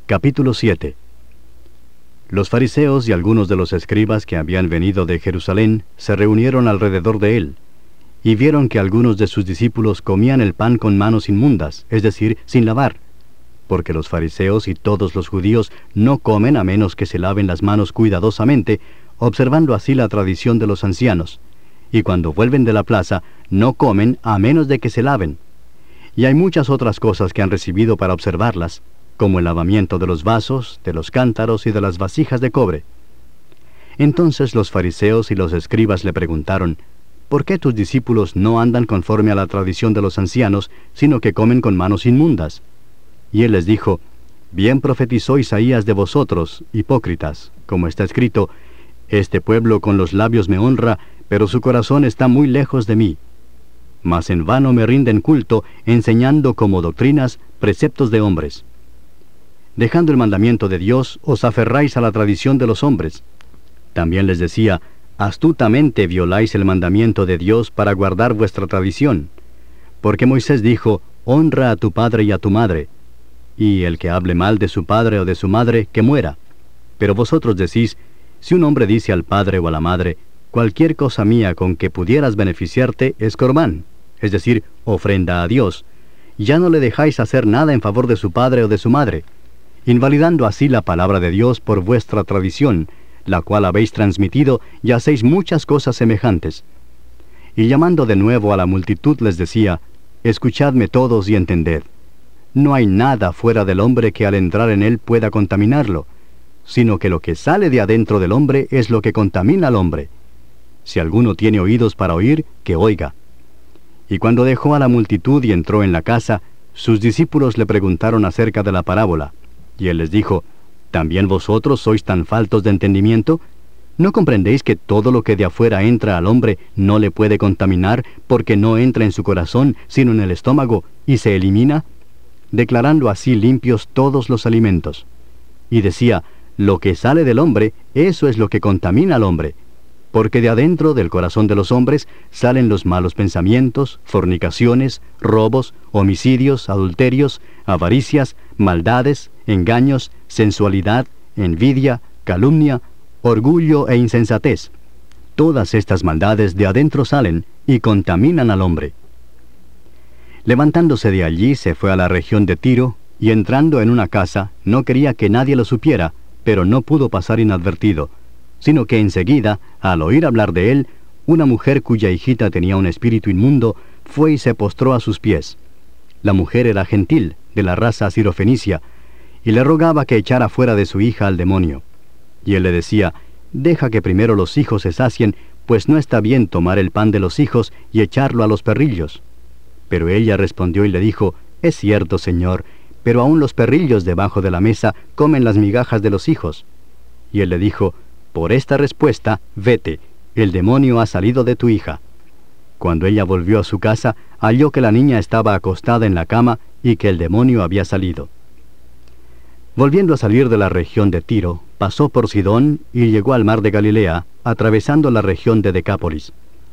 Capítulo 7. Los fariseos y algunos de los escribas que habían venido de Jerusalén se reunieron alrededor de él, y vieron que algunos de sus discípulos comían el pan con manos inmundas, es decir, sin lavar, porque los fariseos y todos los judíos no comen a menos que se laven las manos cuidadosamente, observando así la tradición de los ancianos, y cuando vuelven de la plaza no comen a menos de que se laven. Y hay muchas otras cosas que han recibido para observarlas, como el lavamiento de los vasos, de los cántaros y de las vasijas de cobre. Entonces los fariseos y los escribas le preguntaron, ¿por qué tus discípulos no andan conforme a la tradición de los ancianos, sino que comen con manos inmundas? Y él les dijo, bien profetizó Isaías de vosotros, hipócritas, como está escrito, este pueblo con los labios me honra, pero su corazón está muy lejos de mí. Mas en vano me rinden culto, enseñando como doctrinas preceptos de hombres. Dejando el mandamiento de Dios, os aferráis a la tradición de los hombres. También les decía, astutamente violáis el mandamiento de Dios para guardar vuestra tradición. Porque Moisés dijo, honra a tu padre y a tu madre, y el que hable mal de su padre o de su madre, que muera. Pero vosotros decís, si un hombre dice al padre o a la madre, cualquier cosa mía con que pudieras beneficiarte es corbán, es decir, ofrenda a Dios, ya no le dejáis hacer nada en favor de su padre o de su madre, invalidando así la palabra de Dios por vuestra tradición, la cual habéis transmitido, y hacéis muchas cosas semejantes. Y llamando de nuevo a la multitud les decía, escuchadme todos y entended. No hay nada fuera del hombre que al entrar en él pueda contaminarlo, sino que lo que sale de adentro del hombre es lo que contamina al hombre. Si alguno tiene oídos para oír, que oiga. Y cuando dejó a la multitud y entró en la casa, sus discípulos le preguntaron acerca de la parábola. Y él les dijo, ¿también vosotros sois tan faltos de entendimiento? ¿No comprendéis que todo lo que de afuera entra al hombre no le puede contaminar, porque no entra en su corazón, sino en el estómago, y se elimina? Declarando así limpios todos los alimentos. Y decía, lo que sale del hombre, eso es lo que contamina al hombre. Porque de adentro del corazón de los hombres salen los malos pensamientos, fornicaciones, robos, homicidios, adulterios, avaricias, maldades, engaños, sensualidad, envidia, calumnia, orgullo e insensatez. Todas estas maldades de adentro salen y contaminan al hombre. Levantándose de allí se fue a la región de Tiro, y entrando en una casa, no quería que nadie lo supiera, pero no pudo pasar inadvertido, sino que enseguida, al oír hablar de él, una mujer cuya hijita tenía un espíritu inmundo, fue y se postró a sus pies. La mujer era gentil, de la raza sirofenicia, y le rogaba que echara fuera de su hija al demonio. Y él le decía, deja que primero los hijos se sacien, pues no está bien tomar el pan de los hijos y echarlo a los perrillos. Pero ella respondió y le dijo, es cierto, Señor, pero aún los perrillos debajo de la mesa comen las migajas de los hijos. Y él le dijo, por esta respuesta, vete, el demonio ha salido de tu hija. Cuando ella volvió a su casa, halló que la niña estaba acostada en la cama y que el demonio había salido. Volviendo a salir de la región de Tiro, pasó por Sidón y llegó al mar de Galilea, atravesando la región de Decápolis.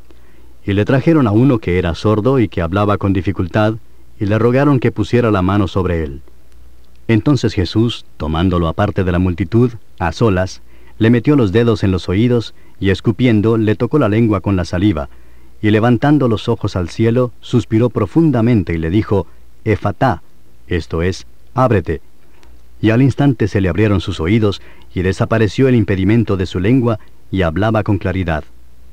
Y le trajeron a uno que era sordo y que hablaba con dificultad, y le rogaron que pusiera la mano sobre él. Entonces Jesús, tomándolo aparte de la multitud, a solas, le metió los dedos en los oídos, y escupiendo, le tocó la lengua con la saliva, y levantando los ojos al cielo, suspiró profundamente y le dijo, Efatá, esto es, ábrete. Y al instante se le abrieron sus oídos, y desapareció el impedimento de su lengua, y hablaba con claridad.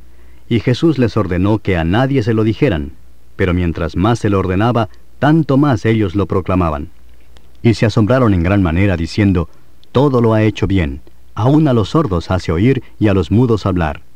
Y Jesús les ordenó que a nadie se lo dijeran, pero mientras más se lo ordenaba, tanto más ellos lo proclamaban. Y se asombraron en gran manera, diciendo, todo lo ha hecho bien, aún a los sordos hace oír y a los mudos hablar.